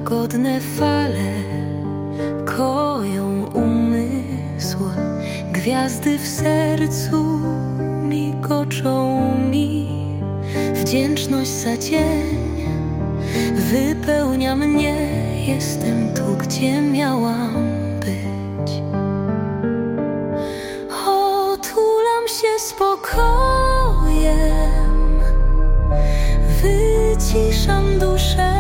łagodne fale koją umysł, gwiazdy w sercu migoczą mi. Wdzięczność za dzień wypełnia mnie, jestem tu, gdzie miałam być. Otulam się spokojem, wyciszam duszę.